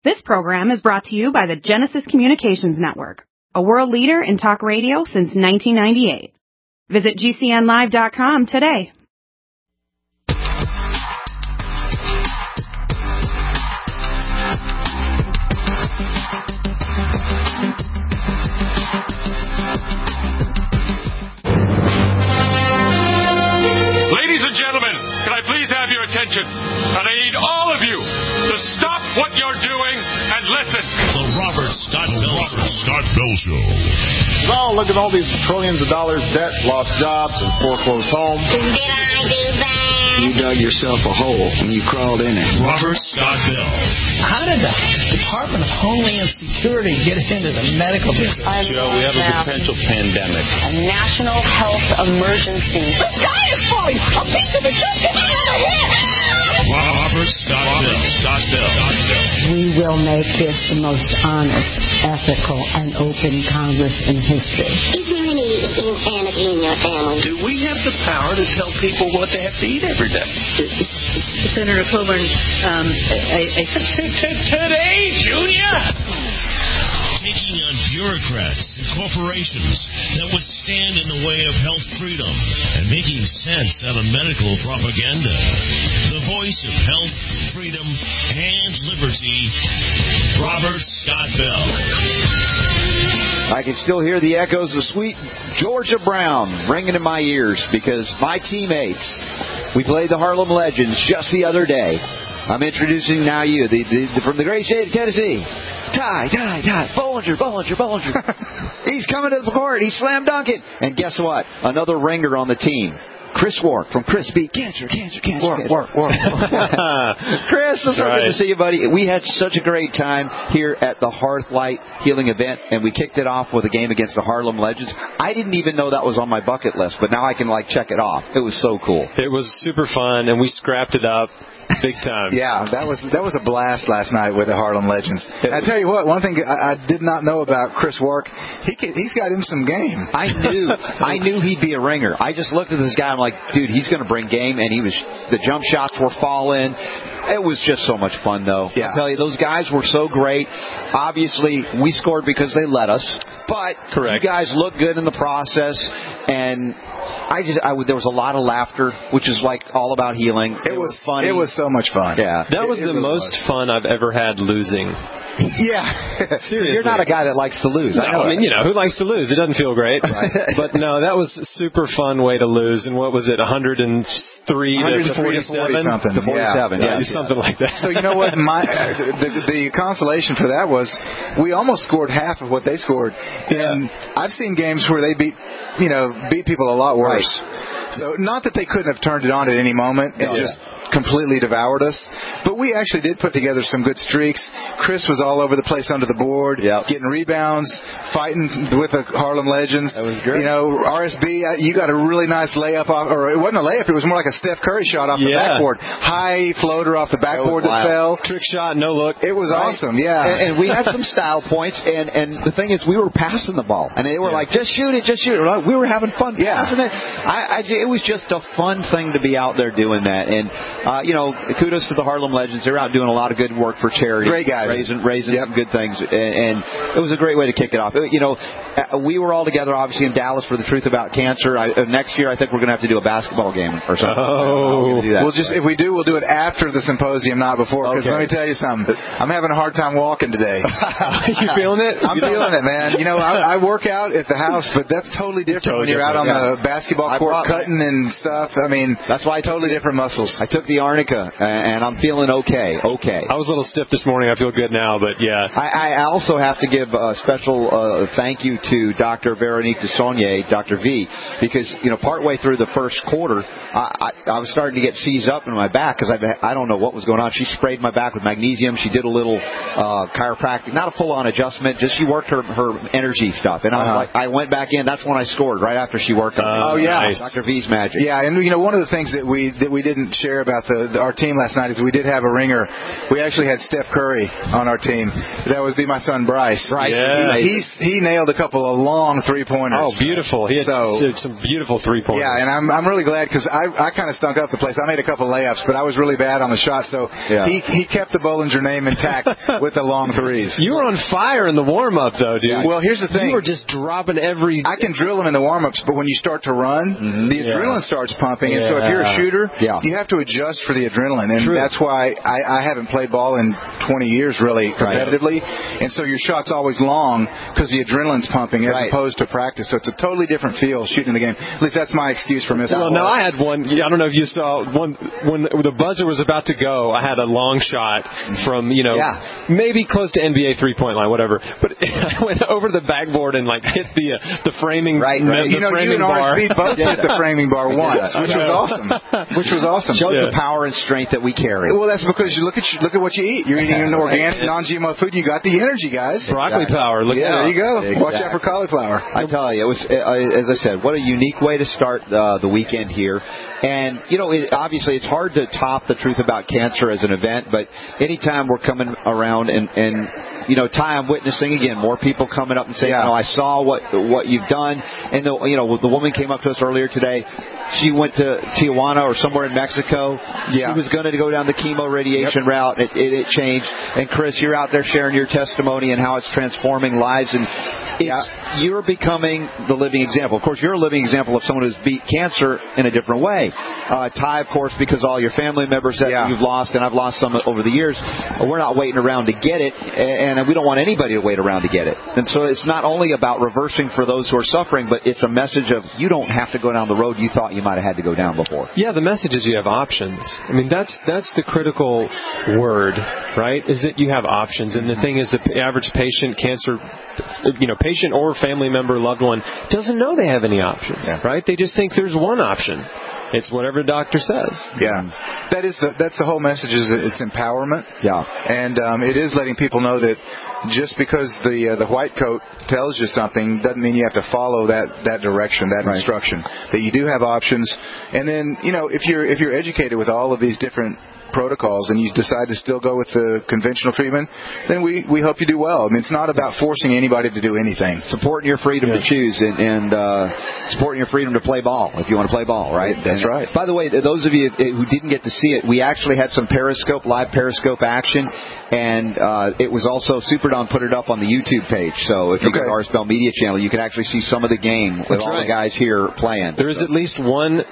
This program is brought to you by the Genesis Communications Network, a world leader in talk radio since 1998. Visit GCNlive.com today. Ladies and gentlemen, can I please have your attention? And I need all of you to stop what you're doing and listen. The Robert Scott Bell Show. Oh, look at all these trillions of dollars debt, lost jobs, and foreclosed homes. Did I do that? You dug yourself a hole and you crawled in it. Robert Scott Bell. How did the Department of Homeland Security get into the medical business? Joe, we have a potential pandemic. A national health emergency. The sky is falling! A piece of it just hit me on the head! Robert Scott Bell. We will make this the most honest, ethical, and open Congress in history. Is there any insanity in your family? Do we have the power to tell people what they have to eat every day? Senator Coburn, Today, Junior! Taking on bureaucrats and corporations that would stand in the way of health freedom and making sense out of medical propaganda. The voice of health, freedom, and liberty, Robert Scott Bell. I can still hear the echoes of sweet Georgia Brown ringing in my ears because my teammates, we played the Harlem Legends just the other day. I'm introducing now you, from the great state of Tennessee, Ty, Bollinger. He's coming to the court. He's slam dunking. And guess what? Another ringer on the team. Chris Wark from Chris Beat. Cancer. Chris, it's so good to see you, buddy. We had such a great time here at the Hearthlight Healing event, and we kicked it off with a game against the Harlem Legends. I didn't even know that was on my bucket list, but now I can check it off. It was so cool. It was super fun, and we scrapped it up big time. Yeah, that was a blast last night with the Harlem Legends. I tell you what, one thing I did not know about Chris Wark, he's got him some game. I knew he'd be a ringer. I just looked at this guy. I'm like, dude, he's going to bring game, and the jump shots were falling. It was just so much fun, though. Yeah. I tell you, those guys were so great. Obviously, we scored because they let us, but correct. You guys looked good in the process, and there was a lot of laughter, which is all about healing. It was funny. It was so much fun. Yeah, that was the most fun I've ever had losing. Yeah, seriously. You're not a guy that likes to lose. No, I mean, who likes to lose? It doesn't feel great. Right. But no, that was a super fun way to lose. And what was it, 103 to 47? Something. To 47, yeah. Something like that. So you know what? The consolation for that was we almost scored half of what they scored. And I've seen games where they beat people a lot worse. Right. So not that they couldn't have turned it on at any moment and just completely devoured us, but we actually did put together some good streaks. Chris was all over the place under the board, getting rebounds, fighting with the Harlem Legends. That was great. RSB, you got a really nice layup off, or it wasn't a layup, it was more like a Steph Curry shot off the backboard. High floater off the backboard that fell. Trick shot, no look. It was awesome, yeah. And we had some style points, and the thing is, we were passing the ball, and they were like, just shoot it. We were having fun passing it. It was just a fun thing to be out there doing that, and kudos to the Harlem Legends. They're out doing a lot of good work for charity. Great guys. Raising some good things. And it was a great way to kick it off. We were all together, obviously, in Dallas for the Truth About Cancer. Next year, I think we're going to have to do a basketball game or something. Oh. Do that. If we do, we'll do it after the symposium, not before. Because let me tell you something. I'm having a hard time walking today. You feeling it? I'm feeling it, man. I work out at the house, but that's totally different when you're out on the basketball court cutting and stuff. I mean, that's why totally different muscles. I took the Arnica, and I'm feeling okay. I was a little stiff this morning. I feel good now, but yeah. I also have to give a special thank you to Dr. Veronique Desaulnier, Dr. V, because, partway through the first quarter, I was starting to get seized up in my back because I don't know what was going on. She sprayed my back with magnesium. She did a little chiropractic, not a full-on adjustment, just she worked her energy stuff. And I went back in. That's when I scored, right after she worked on me. Oh, yeah. Nice. Dr. V's magic. Yeah, and one of the things that we didn't share about about our team last night is we did have a ringer. We actually had Steph Curry on our team. That would be my son Bryce. Yeah. He nailed a couple of long 3-pointers. Oh, beautiful. He had some beautiful 3-pointers. Yeah, and I'm really glad because I kind of stunk up the place. I made a couple layups, but I was really bad on the shot, so he kept the Bollinger name intact with the long threes. You were on fire in the warm-up, though, dude. Yeah. Well, here's the thing. You were just dropping every... I can drill them in the warm-ups, but when you start to run, the adrenaline starts pumping, and so if you're a shooter, you have to adjust for the adrenaline, and that's why I haven't played ball in 20 years, really, competitively, and so your shot's always long because the adrenaline's pumping as opposed to practice, so it's a totally different feel shooting the game. At least that's my excuse for missing. Well, now I had one, I don't know if you saw, one when the buzzer was about to go, I had a long shot from, maybe close to NBA three-point line, whatever, but I went over the backboard and hit the framing bar. You and RSV both hit the framing bar once, which was awesome. Shows the power and strength that we carry. Well, that's because you look at what you eat. You're eating an organic, non-GMO food. You got the energy, guys. Broccoli power. Look there you go. Exactly. Watch out for cauliflower. I tell you, it was, as I said, what a unique way to start the weekend here. And, obviously it's hard to top the Truth About Cancer as an event, but anytime we're coming around and Ty, I'm witnessing, again, more people coming up and saying, I saw what you've done. And, the woman came up to us earlier today. She went to Tijuana or somewhere in Mexico. She was going to go down the chemo radiation route. It changed. And, Chris, you're out there sharing your testimony and how it's transforming lives. And you're becoming the living example. Of course, you're a living example of someone who's beat cancer in a different way. Ty, of course, because all your family members that you've lost, and I've lost some over the years, we're not waiting around to get it, and we don't want anybody to wait around to get it. And so it's not only about reversing for those who are suffering, but it's a message of you don't have to go down the road you thought you might have had to go down before. Yeah, the message is you have options. I mean, that's the critical word, right? Is that you have options. And the thing is, the average patient, cancer, patient or family member, loved one, doesn't know they have any options, right? They just think there's one option. It's whatever the doctor says. Yeah, that's the whole message. Is it's empowerment. Yeah, and it is letting people know that just because the white coat tells you something doesn't mean you have to follow that direction, that instruction. That you do have options, and then if you're educated with all of these different protocols and you decide to still go with the conventional treatment, then we hope you do well. I mean, it's not about forcing anybody to do anything. Supporting your freedom to choose and supporting your freedom to play ball if you want to play ball, right? That's right. By the way, those of you who didn't get to see it, we actually had some live Periscope action, and it was also Superdome put it up on the YouTube page. So if you go to our Spell Media channel, you can actually see some of the game with all the guys here playing. There is at least one.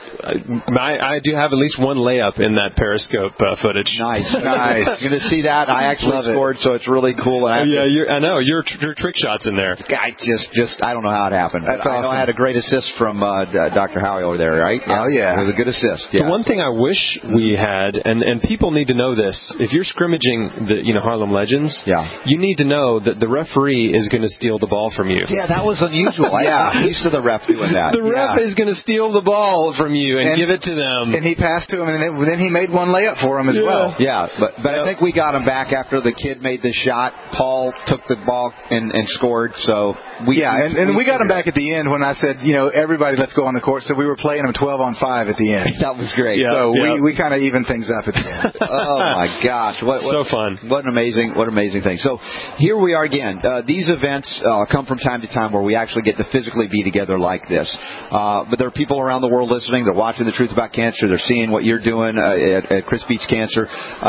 I do have at least one layup in that Periscope footage. Nice. You're going to see that. I actually scored, so it's really cool. And I know. Your trick shot's in there. I don't know how it happened. That's awesome. I know I had a great assist from Dr. Howie over there, right? Yeah. Oh, yeah. It was a good assist. The one thing I wish we had, and people need to know this, if you're scrimmaging the Harlem Legends, you need to know that the referee is going to steal the ball from you. Yeah, that was unusual. I'm used to the ref doing that. The ref is going to steal the ball from you and give it to them. And he passed to him, and then he made one layup for him as well. Yeah, but I think we got him back after the kid made the shot. Paul took the ball and scored. So we got him back at the end when I said, everybody, let's go on the court. So we were playing him 12-on-5 at the end. That was great. Yeah, so we kind of evened things up at the end. Oh my gosh, what so fun! What an amazing thing. So here we are again. These events come from time to time where we actually get to physically be together like this. But there are people around the world listening. They're watching The Truth About Cancer. They're seeing what you're doing at Chris Beats Cancer.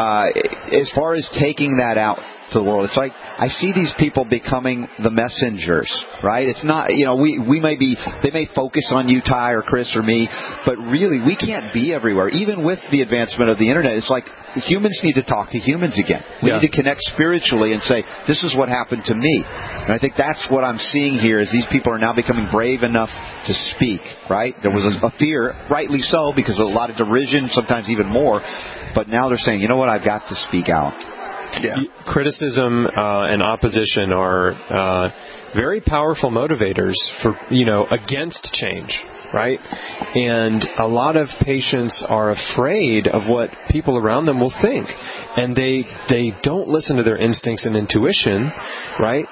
As far as taking that out to the world, it's like I see these people becoming the messengers, right? It's not, they may focus on you, Ty, or Chris, or me, but really we can't be everywhere. Even with the advancement of the internet, it's like humans need to talk to humans again. We need to connect spiritually and say, this is what happened to me. And I think that's what I'm seeing here is these people are now becoming brave enough to speak, right? There was a fear, rightly so, because of a lot of derision, sometimes even more, but now they're saying, you know what, I've got to speak out. Yeah. Criticism and opposition are very powerful motivators for against change, right? And a lot of patients are afraid of what people around them will think, and they don't listen to their instincts and intuition, right?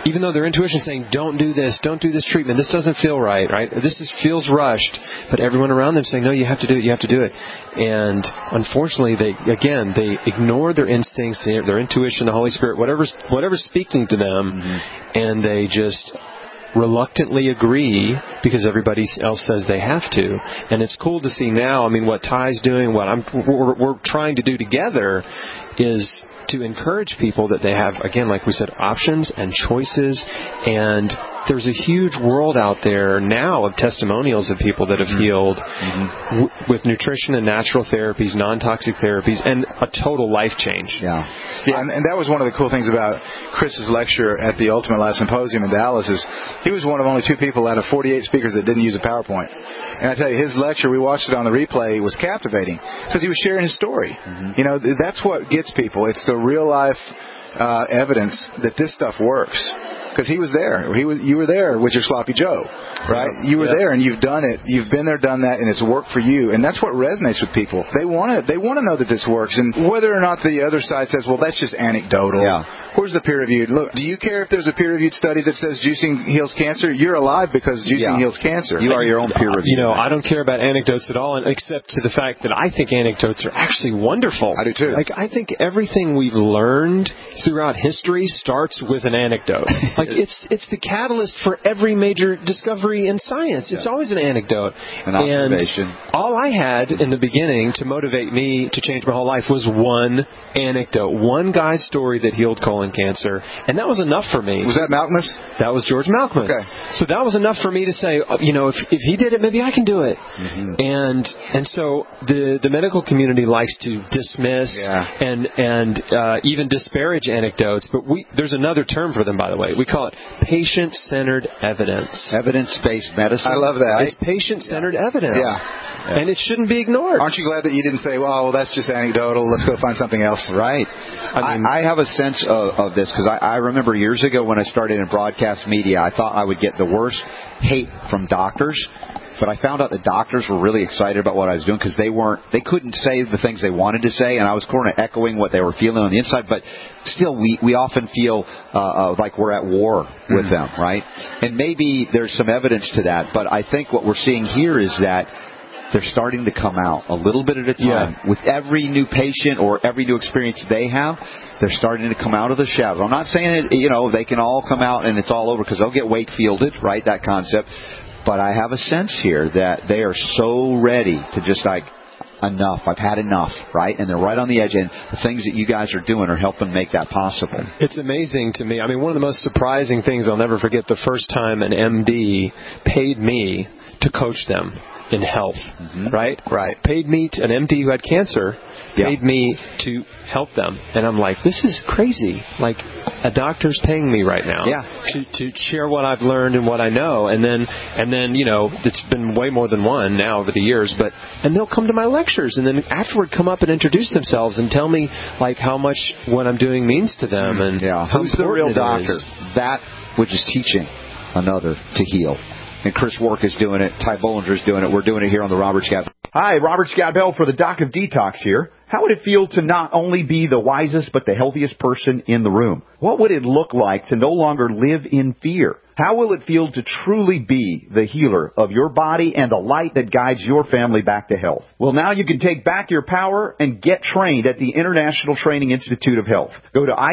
even though their intuition is saying, don't do this treatment, this doesn't feel right? Feels rushed, but everyone around them saying, no, you have to do it. And unfortunately, they ignore their instincts, their intuition, the Holy Spirit, whatever's speaking to them, and they just reluctantly agree because everybody else says they have to. And it's cool to see now, what Ty's doing, what we're trying to do together is to encourage people that they have, again, like we said, options and choices. And there's a huge world out there now of testimonials of people that have healed with nutrition and natural therapies, non-toxic therapies, and a total life change. Yeah, and that was one of the cool things about Chris's lecture at the Ultimate Life Symposium in Dallas is he was one of only 2 people out of 48 speakers that didn't use a PowerPoint. And I tell you, his lecture, we watched it on the replay, was captivating because he was sharing his story. That's what gets people. It's the real life evidence that this stuff works. Because he was there. You were there with your sloppy Joe, right? You were there, and you've done it. You've been there, done that, and it's worked for you. And that's what resonates with people. They want to know that this works. And whether or not the other side says, well, that's just anecdotal. Yeah. Where's the peer-reviewed? Look, do you care if there's a peer-reviewed study that says juicing heals cancer? You're alive because juicing heals cancer. You are your own peer review. I don't care about anecdotes at all, except to the fact that I think anecdotes are actually wonderful. I do too. I think everything we've learned throughout history starts with an anecdote. It's the catalyst for every major discovery in science. It's always an anecdote. An observation. And all I had in the beginning to motivate me to change my whole life was one anecdote, one guy's story that healed colon cancer, and that was enough for me. Was that Malkmus? That was George Malkmus. Okay. So that was enough for me to say, if he did it, maybe I can do it. And so the medical community likes to dismiss and even disparage anecdotes, but there's another term for them, by the way. We call it patient-centered evidence. Evidence-based medicine. I love that. It's patient-centered evidence. Yeah. And it shouldn't be ignored. Aren't you glad that you didn't say, well, that's just anecdotal, let's go find something else? Right. I have a sense of this because I remember years ago when I started in broadcast media, I thought I would get the worst hate from doctors. But I found out that doctors were really excited about what I was doing because they couldn't say the things they wanted to say, and I was kind of echoing what they were feeling on the inside. But still, we often feel like we're at war with them, right? And maybe there's some evidence to that. But I think what we're seeing here is that they're starting to come out a little bit at a time. With every new patient or every new experience they have, they're starting to come out of the shadows. I'm not saying they can all come out and it's all over because they'll get Wakefielded, right? That concept. But I have a sense here that they are so ready to just enough. I've had enough, right? And they're right on the edge, and the things that you guys are doing are helping make that possible. It's amazing to me. One of the most surprising things I'll never forget, the first time an MD paid me to coach them in health, right? Right. Paid me, an MD who had cancer, paid me to help them. And I'm like, this is crazy. Like, a doctor's paying me right now to share what I've learned and what I know. And then, it's been way more than one now over the years, and they'll come to my lectures and then afterward come up and introduce themselves and tell me, how much what I'm doing means to them. And who's the real doctor? That which is teaching another to heal. And Chris Wark is doing it. Ty Bollinger is doing it. We're doing it here on the Robert Scott. Hi, Robert Scott Bell for the Doc of Detox here. How would it feel to not only be the wisest but the healthiest person in the room? What would it look like to no longer live in fear? How will it feel to truly be the healer of your body and the light that guides your family back to health? Well, now you can take back your power and get trained at the International Training Institute of Health. Go to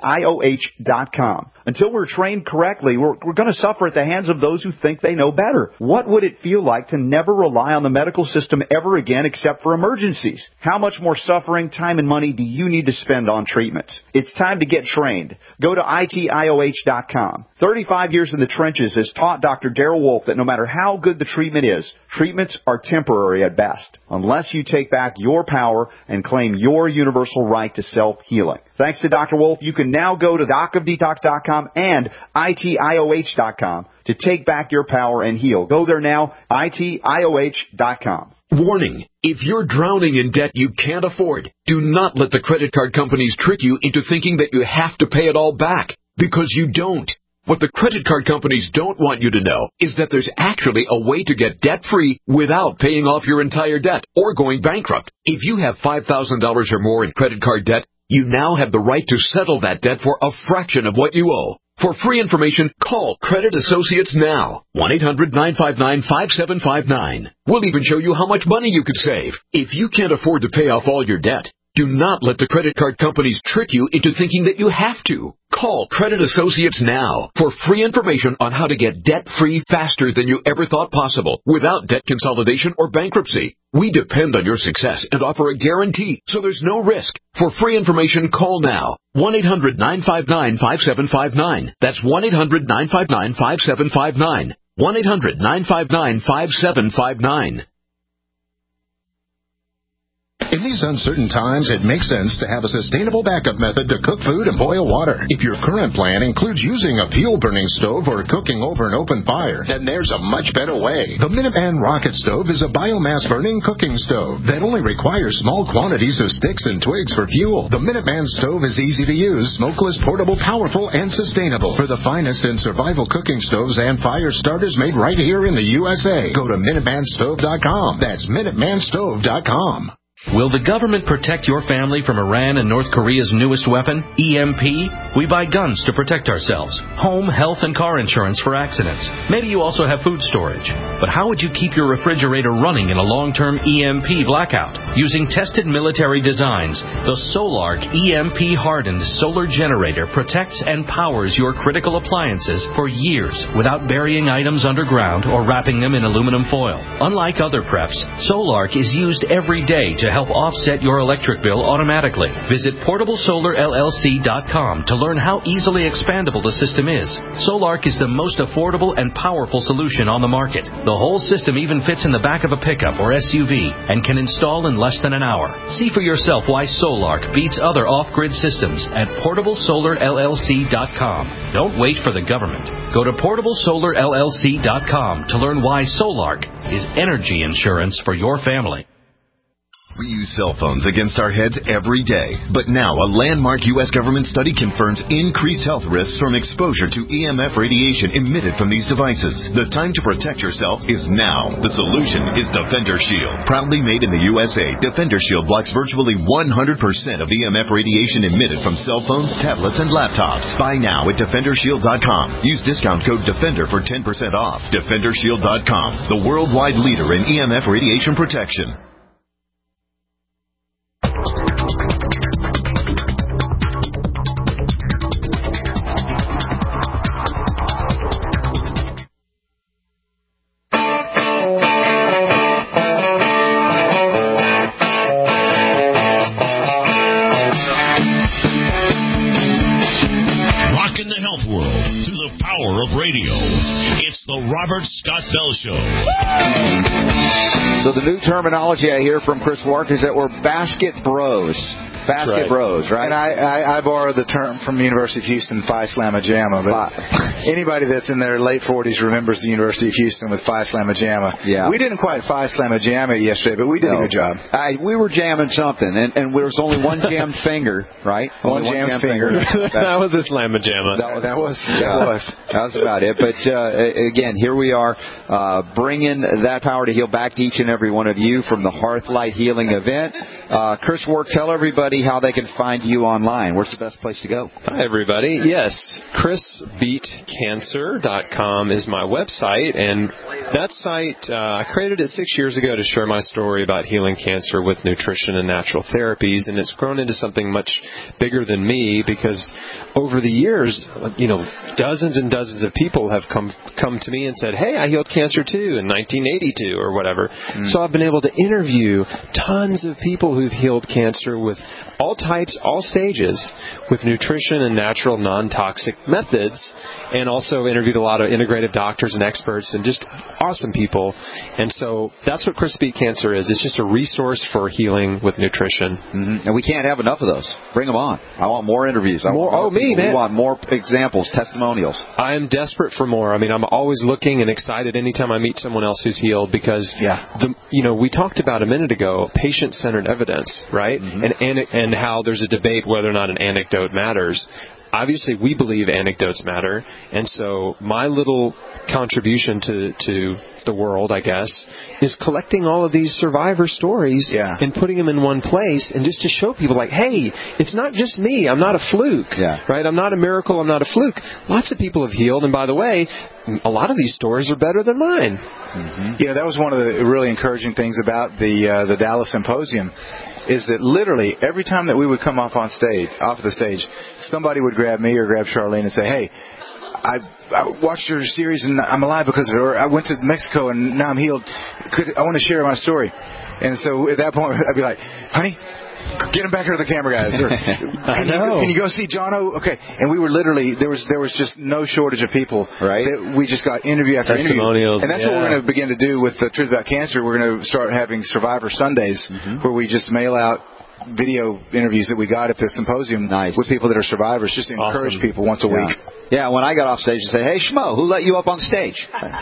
ITIOH.com. Until we're trained correctly, we're going to suffer at the hands of those who think they know better. What would it feel like to never rely on the medical system ever again except for emergencies? How much more suffering, time, and money do you need to spend on treatments? It's time to get trained. Go to ITIOH.com. 35 years in the trenches has taught Dr. Darrell Wolfe that no matter how good the treatment is, treatments are temporary at best, unless you take back your power and claim your universal right to self-healing. Thanks to Dr. Wolfe, you can now go to docofdetox.com and ITIOH.com to take back your power and heal. Go there now, ITIOH.com. Warning, if you're drowning in debt you can't afford, do not let the credit card companies trick you into thinking that you have to pay it all back, because you don't. What the credit card companies don't want you to know is that there's actually a way to get debt-free without paying off your entire debt or going bankrupt. If you have $5,000 or more in credit card debt, you now have the right to settle that debt for a fraction of what you owe. For free information, call Credit Associates now. 1-800-959-5759. We'll even show you how much money you could save. If you can't afford to pay off all your debt, do not let the credit card companies trick you into thinking that you have to. Call Credit Associates now for free information on how to get debt-free faster than you ever thought possible without debt consolidation or bankruptcy. We depend on your success and offer a guarantee, so there's no risk. For free information, call now. 1-800-959-5759. That's 1-800-959-5759. 1-800-959-5759. In these uncertain times, it makes sense to have a sustainable backup method to cook food and boil water. If your current plan includes using a fuel-burning stove or cooking over an open fire, then there's a much better way. The Minuteman Rocket Stove is a biomass-burning cooking stove that only requires small quantities of sticks and twigs for fuel. The Minuteman Stove is easy to use, smokeless, portable, powerful, and sustainable. For the finest in survival cooking stoves and fire starters made right here in the USA, go to MinutemanStove.com. That's MinutemanStove.com. Will the government protect your family from Iran and North Korea's newest weapon, EMP? We buy guns to protect ourselves, home, health, and car insurance for accidents. Maybe you also have food storage. But how would you keep your refrigerator running in a long-term EMP blackout? Using tested military designs, the Solarc EMP-hardened solar generator protects and powers your critical appliances for years without burying items underground or wrapping them in aluminum foil. Unlike other preps, Solarc is used every day to help offset your electric bill automatically. Visit PortableSolarLLC.com to learn how easily expandable the system is. Solarc is the most affordable and powerful solution on the market. The whole system even fits in the back of a pickup or SUV and can install in less than an hour. See for yourself why Solarc beats other off-grid systems at PortableSolarLLC.com. Don't wait for the government. Go to PortableSolarLLC.com to learn why Solarc is energy insurance for your family. We use cell phones against our heads every day. But now a landmark U.S. government study confirms increased health risks from exposure to EMF radiation emitted from these devices. The time to protect yourself is now. The solution is Defender Shield. Proudly made in the USA, Defender Shield blocks virtually 100% of EMF radiation emitted from cell phones, tablets, and laptops. Buy now at DefenderShield.com. Use discount code DEFENDER for 10% off. DefenderShield.com, the worldwide leader in EMF radiation protection. Robert Scott Bell Show. So the new terminology I hear from Chris Wark is that we're basket bros. Basket bros, right? And I borrowed the term from the University of Houston, Phi Slamma Jamma. But anybody that's in their late 40s remembers the University of Houston with Phi Slamma Jamma. Yeah. We didn't quite Phi Slamma Jamma it yesterday, but we did a good job. We were jamming something, and there was only one jammed finger, right? One jammed finger. That was a Slamma Jamma. That was about it. But again, here we are bringing that power to heal back to each and every one of you from the Hearthlight Healing event. Chris Wark, tell everybody how they can find you online. Where's the best place to go? Hi, everybody. Yes, ChrisBeatCancer.com is my website, and that site, I created it 6 years ago to share my story about healing cancer with nutrition and natural therapies, and it's grown into something much bigger than me because over the years, dozens and dozens of people have come to me and said, hey, I healed cancer too in 1982 or whatever. So I've been able to interview tons of people who've healed cancer with all types, all stages, with nutrition and natural non-toxic methods, and also interviewed a lot of integrative doctors and experts and just awesome people. And so that's what Chris Beat Cancer is. It's just a resource for healing with nutrition. And we can't have enough of those. Bring them on. I want more interviews. We want more examples, testimonials. I am desperate for more. I mean, I'm always looking and excited anytime I meet someone else who's healed because, we talked about a minute ago, patient-centered evidence, right? And how there's a debate whether or not an anecdote matters. Obviously, we believe anecdotes matter, and so my little contribution to the world, I guess, is collecting all of these survivor stories and putting them in one place, and just to show people, like, hey, it's not just me. I'm not a fluke, right? I'm not a miracle. I'm not a fluke. Lots of people have healed, and by the way, a lot of these stories are better than mine. Yeah, that was one of the really encouraging things about the Dallas Symposium, is that literally every time that we would come off the stage, somebody would grab me or grab Charlene and say, hey, I watched your series and I'm alive because of it, or I went to Mexico and now I'm healed. I want to share my story. And so at that point, I'd be like, honey, get him back here to the camera, guys. Or, can you go see Jono? Okay. And we were literally, there was just no shortage of people. Right. That we just got interview after interview. And that's what we're going to begin to do with the Truth About Cancer. We're going to start having Survivor Sundays where we just mail out video interviews that we got at the symposium with people that are survivors, just to encourage people once a week. Yeah, when I got off stage and said, hey, Schmo, who let you up on stage?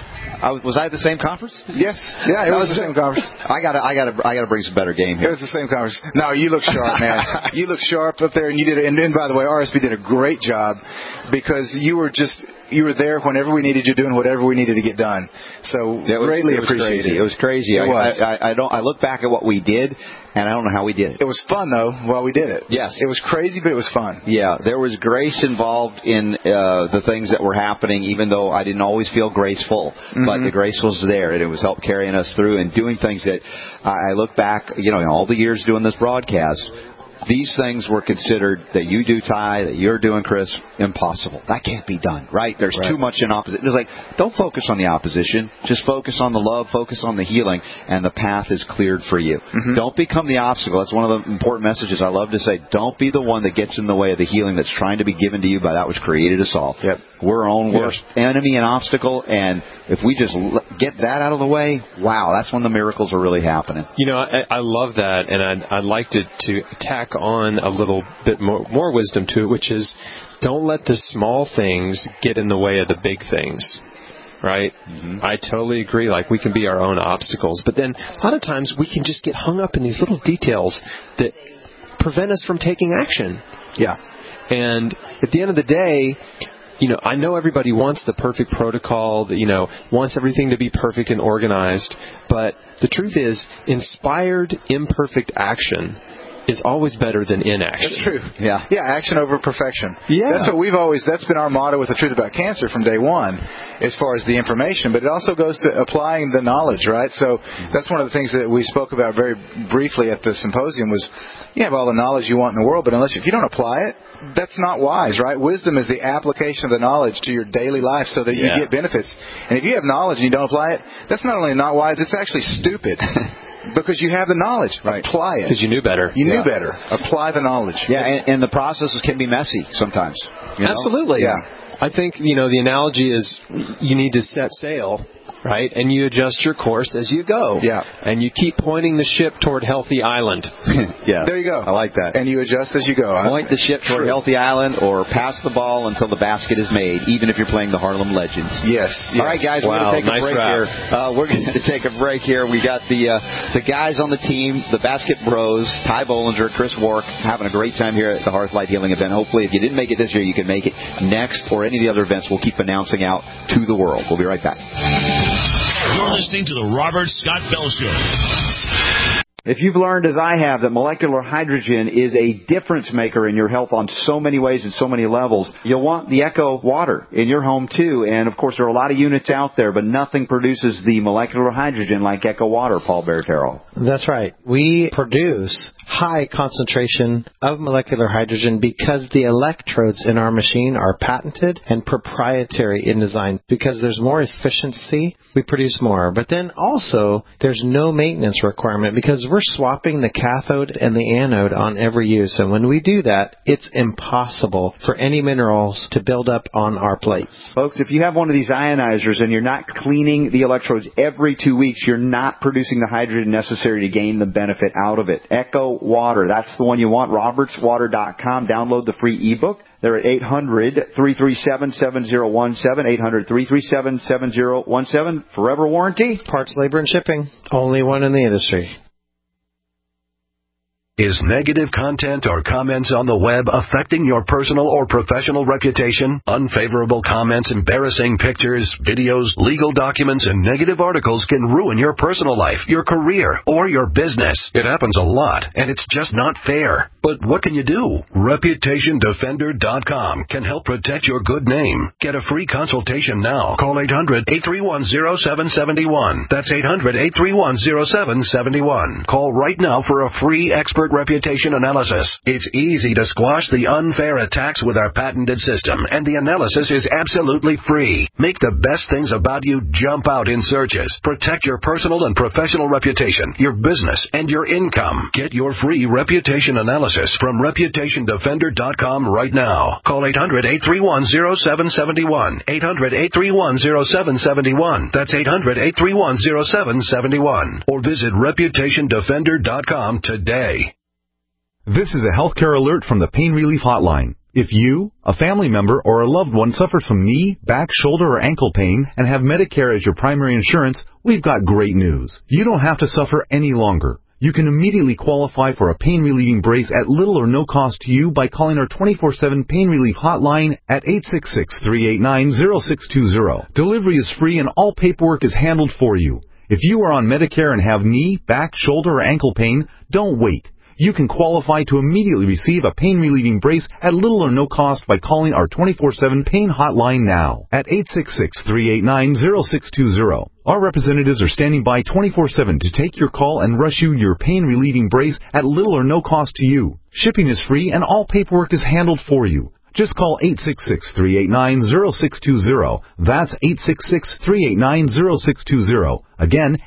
Was I at the same conference? Yes. Yeah, it was the same conference. I gotta bring some better game here. It was the same conference. No, you look sharp, man. You look sharp up there, and you did it. And by the way, RSP did a great job because you were there whenever we needed you, doing whatever we needed to get done. So greatly appreciated. It was crazy. It was. I look back at what we did, and I don't know how we did it. It was fun, though, while we did it. Yes. It was crazy, but it was fun. Yeah, there was grace involved in the things that were happening, even though I didn't always feel graceful. But the grace was there, and it was help carrying us through and doing things that I look back, in all the years doing this broadcast, these things were considered, that you do, Ty, that you're doing, Chris, impossible. That can't be done, right? There's too much in opposition. It's like, don't focus on the opposition. Just focus on the love, focus on the healing, and the path is cleared for you. Don't become the obstacle. That's one of the important messages I love to say. Don't be the one that gets in the way of the healing that's trying to be given to you by that which created us all. We're our own worst enemy and obstacle, and if we just get that out of the way, wow, that's when the miracles are really happening. I love that, and I'd like to tack on a little bit more wisdom to it, which is don't let the small things get in the way of the big things. Right? I totally agree. Like, we can be our own obstacles, but then a lot of times we can just get hung up in these little details that prevent us from taking action. Yeah. And at the end of the day, I know everybody wants the perfect protocol, wants everything to be perfect and organized, but the truth is, inspired, imperfect action is always better than inaction. That's true. Yeah, action over perfection. Yeah. That's been our motto with the Truth About Cancer from day one, as far as the information, but it also goes to applying the knowledge, right? So that's one of the things that we spoke about very briefly at the symposium was, you have all the knowledge you want in the world, but if you don't apply it, that's not wise, right? Wisdom is the application of the knowledge to your daily life so that you get benefits. And if you have knowledge and you don't apply it, that's not only not wise, it's actually stupid. Because you have the knowledge. Apply it. Because you knew better. You knew better. Apply the knowledge. Yeah, and the processes can be messy sometimes. Absolutely. Yeah. I think, the analogy is you need to set sail, right? And you adjust your course as you go. Yeah. And you keep pointing the ship toward Healthy Island. Yeah. There you go. I like that. And you adjust as you go. Point the ship toward Healthy Island or pass the ball until the basket is made, even if you're playing the Harlem Legends. Yes. All right, guys, we're going to take a break here. We're going to take a break here. We got the guys on the team, the Basket Bros, Ty Bollinger, Chris Wark, having a great time here at the Hearthlight Healing event. Hopefully, if you didn't make it this year, you can make it next or any of the other events we'll keep announcing out to the world. We'll be right back. You're listening to the Robert Scott Bell Show. If you've learned, as I have, that molecular hydrogen is a difference maker in your health on so many ways and so many levels, you'll want the Echo water in your home too. And of course, there are a lot of units out there, but nothing produces the molecular hydrogen like Echo water, Paul Bertero. That's right. We produce high concentration of molecular hydrogen because the electrodes in our machine are patented and proprietary in design. Because there's more efficiency, we produce more. But then also, there's no maintenance requirement because we're swapping the cathode and the anode on every use. And when we do that, it's impossible for any minerals to build up on our plates. Folks, if you have one of these ionizers and you're not cleaning the electrodes every 2 weeks, you're not producing the hydrogen necessary to gain the benefit out of it. Echo Water, that's the one you want. RobertsWater.com. Download the free ebook. They're at 800-337-7017, 800-337-7017. Forever warranty. Parts, labor, and shipping. Only one in the industry. Is negative content or comments on the web affecting your personal or professional reputation? Unfavorable comments, embarrassing pictures, videos, legal documents, and negative articles can ruin your personal life, your career, or your business. It happens a lot, and it's just not fair. But what can you do? ReputationDefender.com can help protect your good name. Get a free consultation now. Call 800-831-0771. That's 800-831-0771. Call right now for a free expert reputation analysis. It's easy to squash the unfair attacks with our patented system, and the analysis is absolutely free. Make the best things about you jump out in searches. Protect your personal and professional reputation, your business, and your income. Get your free reputation analysis from ReputationDefender.com right now. Call 800-831-0771. 800-831-0771. That's 800-831-0771. Or visit ReputationDefender.com today. This is a healthcare alert from the Pain Relief Hotline. If you, a family member, or a loved one suffers from knee, back, shoulder, or ankle pain and have Medicare as your primary insurance, we've got great news. You don't have to suffer any longer. You can immediately qualify for a pain-relieving brace at little or no cost to you by calling our 24/7 Pain Relief Hotline at 866-389-0620. Delivery is free and all paperwork is handled for you. If you are on Medicare and have knee, back, shoulder, or ankle pain, don't wait. You can qualify to immediately receive a pain-relieving brace at little or no cost by calling our 24/7 Pain Hotline now at 866-389-0620. Our representatives are standing by 24/7 to take your call and rush you your pain-relieving brace at little or no cost to you. Shipping is free and all paperwork is handled for you. Just call 866-389-0620. That's 866-389-0620. Again,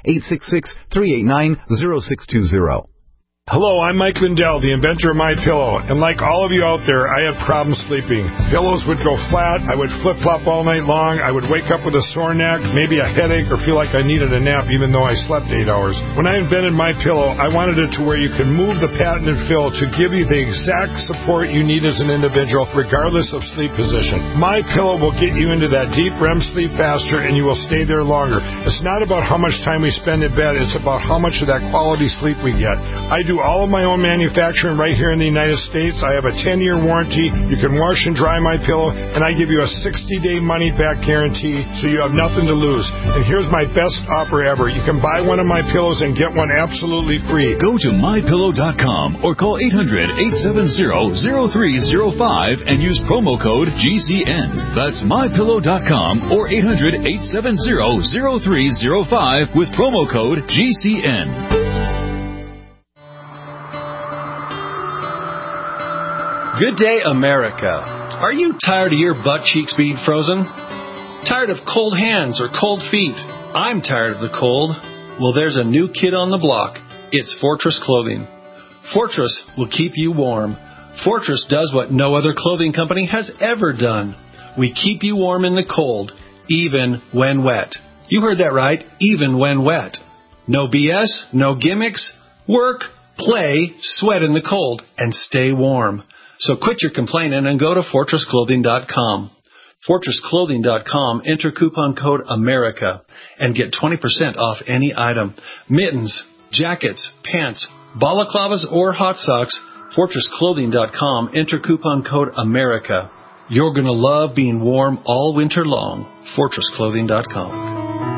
866-389-0620. Hello, I'm Mike Lindell, the inventor of MyPillow, and like all of you out there, I had problems sleeping. Pillows would go flat, I would flip-flop all night long, I would wake up with a sore neck, maybe a headache, or feel like I needed a nap even though I slept 8 hours. When I invented MyPillow, I wanted it to where you can move the patented fill to give you the exact support you need as an individual, regardless of sleep position. MyPillow will get you into that deep REM sleep faster, and you will stay there longer. It's not about how much time we spend in bed, it's about how much of that quality sleep we get. I do all of my own manufacturing right here in the United States. I have a 10-year warranty. You can wash and dry my pillow, and I give you a 60-day money-back guarantee, so you have nothing to lose. And here's my best offer ever. You can buy one of my pillows and get one absolutely free. Go to MyPillow.com or call 800-870-0305 and use promo code GCN. That's MyPillow.com or 800-870-0305 with promo code GCN. Good day, America. Are you tired of your butt cheeks being frozen? Tired of cold hands or cold feet? I'm tired of the cold. Well, there's a new kid on the block. It's Fortress Clothing. Fortress will keep you warm. Fortress does what no other clothing company has ever done. We keep you warm in the cold, even when wet. You heard that right, even when wet. No BS, no gimmicks. Work, play, sweat in the cold, and stay warm. So quit your complaining and go to FortressClothing.com. FortressClothing.com, enter coupon code AMERICA and get 20% off any item. Mittens, jackets, pants, balaclavas, or hot socks. FortressClothing.com, enter coupon code AMERICA. You're going to love being warm all winter long. FortressClothing.com.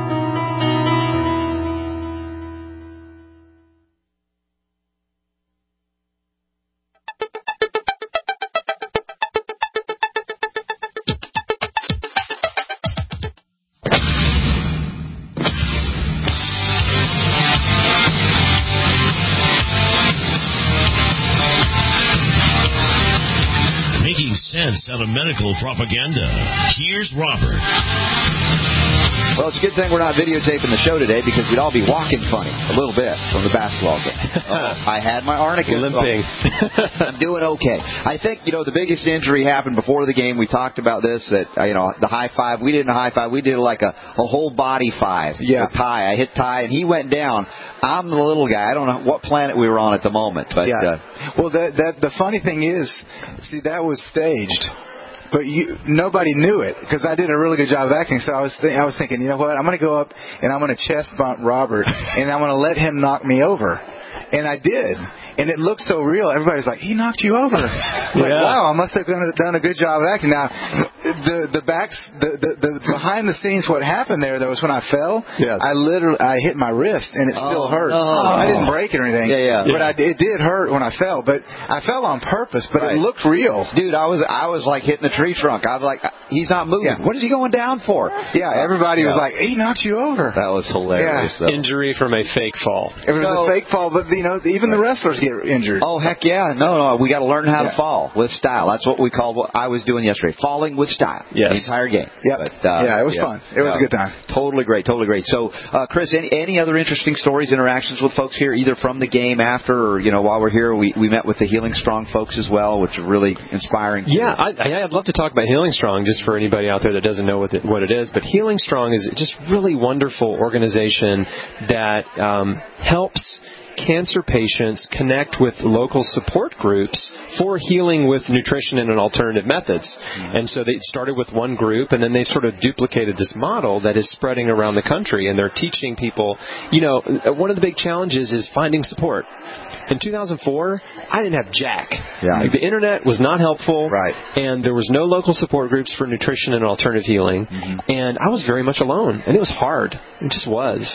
Out of medical propaganda. Here's Robert. Well, it's a good thing we're not videotaping the show today because we'd all be walking funny a little bit from the basketball game. I had my arnica. Limping. I'm doing okay. I think, the biggest injury happened before the game. We talked about this, that, the high five. We didn't a high five. We did like a whole body five. Yeah. Ty. I hit Ty, and he went down. I'm the little guy. I don't know what planet we were on at the moment. But, yeah. Well, the funny thing is, see, that was staged. But nobody knew it because I did a really good job of acting. So I was thinking, you know what? I'm going to go up and I'm going to chest bump Robert and I'm going to let him knock me over. And I did. and it looked so real. Everybody's like, he knocked you over. Like, wow, I must have done a good job of acting. Now, the behind the scenes, what happened there, though, was when I fell, I hit my wrist, and it still hurts. I didn't break it or anything, but it did hurt when I fell. But I fell on purpose, but it looked real. Dude, I was like hitting the tree trunk. I was like, he's not moving. Yeah. What is he going down for? Yeah, everybody was like, he knocked you over. That was hilarious. Yeah. Injury from a fake fall. It was a fake fall, but even the wrestlers get injured. Oh, heck yeah. No, we got to learn how to fall with style. That's what we called what I was doing yesterday. Falling with style. Yes. The entire game. Yep. But, it was fun. It was a good time. Totally great. So, Chris, any other interesting stories, interactions with folks here, either from the game after or, while we're here? We met with the Healing Strong folks as well, which are really inspiring. Yeah, I'd love to talk about Healing Strong just for anybody out there that doesn't know what it is. But Healing Strong is just really wonderful organization that helps cancer patients connect with local support groups for healing with nutrition and alternative methods. And so they started with one group, and then they sort of duplicated this model that is spreading around the country, and they're teaching people. One of the big challenges is finding support. In 2004, I didn't have jack. Yeah. The internet was not helpful, right? And there was no local support groups for nutrition and alternative healing, and I was very much alone, and it was hard. It just was.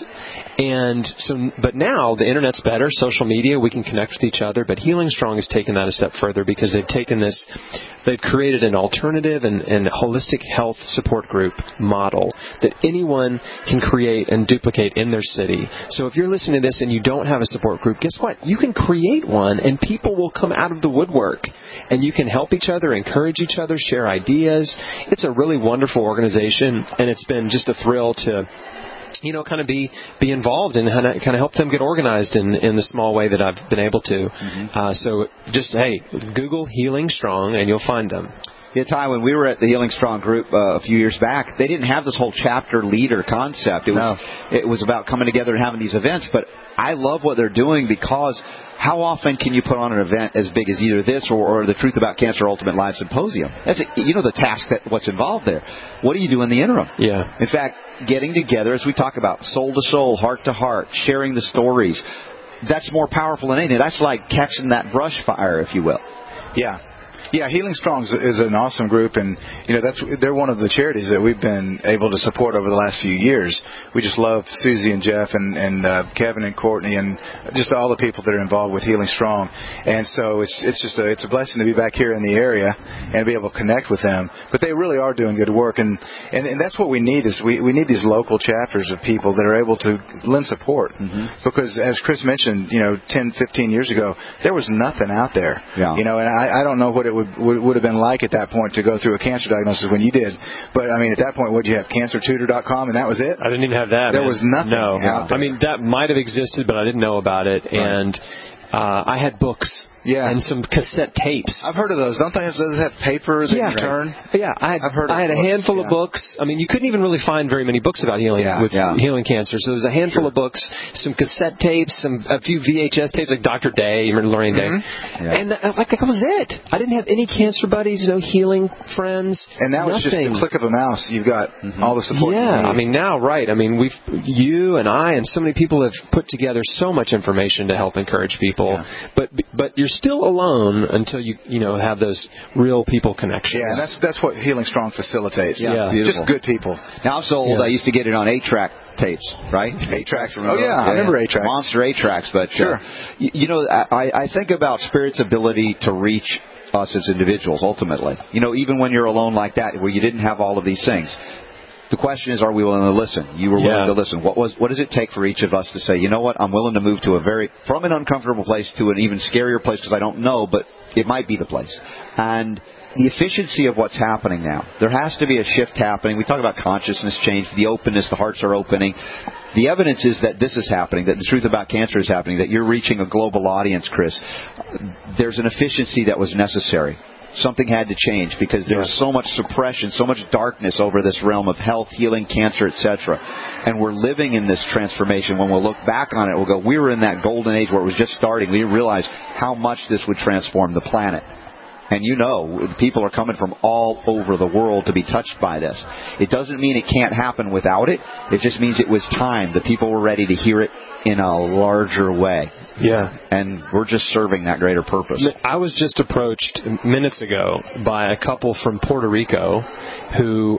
But now the internet's better, social media, we can connect with each other. But Healing Strong has taken that a step further because they've created an alternative and holistic health support group model that anyone can create and duplicate in their city. So if you're listening to this and you don't have a support group, guess what? You can create one, and people will come out of the woodwork. And you can help each other, encourage each other, share ideas. It's a really wonderful organization, and it's been just a thrill to kind of be involved and kind of help them get organized in the small way that I've been able to. So just, Google Healing Strong and you'll find them. Yeah, Ty, when we were at the Healing Strong group a few years back, they didn't have this whole chapter leader concept. It was about coming together and having these events. But I love what they're doing because how often can you put on an event as big as either this or the Truth About Cancer Ultimate Live Symposium? That's the task what's involved there. What do you do in the interim? Yeah. In fact, getting together, as we talk about, soul to soul, heart to heart, sharing the stories, that's more powerful than anything. That's like catching that brush fire, if you will. Yeah. Yeah, Healing Strong is an awesome group, and they're one of the charities that we've been able to support over the last few years. We just love Susie and Jeff and Kevin and Courtney and just all the people that are involved with Healing Strong. And so it's a blessing to be back here in the area and be able to connect with them. But they really are doing good work, and that's what we need is we need these local chapters of people that are able to lend support. Because as Chris mentioned, 10, 15 years ago, there was nothing out there. Yeah. And I don't know what it would have been like at that point to go through a cancer diagnosis when you did. But, at that point, what did you have, cancertutor.com, and that was it? I didn't even have that. There was nothing out there. That might have existed, but I didn't know about it. Right. And I had books. Yeah. And some cassette tapes. I've heard of those. Don't they have paper that you turn? Yeah. I had a handful of books. You couldn't even really find very many books about healing healing cancer. So there was a handful of books, some cassette tapes, a few VHS tapes like Dr. Day, Lorraine Day. And that was it. I didn't have any cancer buddies, no healing friends. And now it's just the click of a mouse. You've got all the support. Yeah. Now, right. You and I and so many people have put together so much information to help encourage people. Yeah. But you're still alone until you have those real people connections. Yeah, and that's what Healing Strong facilitates. Yeah, just good people. Now I'm so old. I used to get it on 8-track tapes, right? 8-tracks. Oh yeah, I remember 8-tracks. Monster 8-tracks, but sure. I think about Spirit's ability to reach us as individuals. Ultimately, even when you're alone like that, where you didn't have all of these things. The question is, are we willing to listen? You were willing to listen. What does it take for each of us to say, you know what, I'm willing to move from an uncomfortable place to an even scarier place because I don't know, but it might be the place. And the efficiency of what's happening now. There has to be a shift happening. We talk about consciousness change, the openness, the hearts are opening. The evidence is that this is happening, that the Truth About Cancer is happening, that you're reaching a global audience, Chris. There's an efficiency that was necessary. Something had to change because there was so much suppression, so much darkness over this realm of health, healing, cancer, etc. And we're living in this transformation. When we'll look back on it, we'll go, we were in that golden age where it was just starting. We didn't realize how much this would transform the planet. And people are coming from all over the world to be touched by this. It doesn't mean it can't happen without it. It just means it was time. The people were ready to hear it in a larger way. Yeah. And we're just serving that greater purpose. I was just approached minutes ago by a couple from Puerto Rico who,